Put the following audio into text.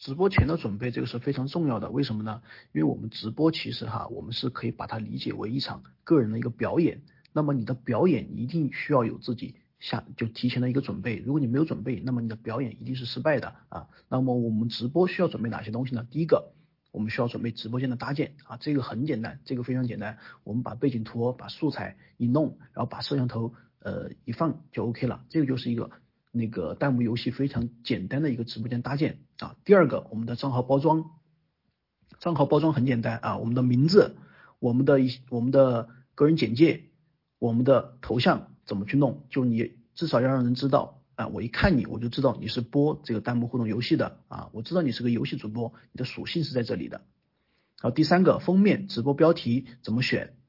直播前的准备这个是非常重要的，为什么呢？因为我们直播其实我们是可以把它理解为一场个人的一个表演，那么你的表演一定需要有自己就提前的一个准备，如果你没有准备，那么你的表演一定是失败的那么我们直播需要准备哪些东西呢？第一个，我们需要准备直播间的搭建这个很简单，这个非常简单，我们把背景图、把素材一弄，然后把摄像头一放就 OK 了，这个就是一个那个弹幕游戏非常简单的一个直播间搭建第二个，我们的账号包装很简单我们的名字、我们的个人简介、我们的头像怎么去弄，就你至少要让人知道我一看你我就知道你是播这个弹幕互动游戏的我知道你是个游戏主播，你的属性是在这里的。好，第三个，封面直播标题怎么选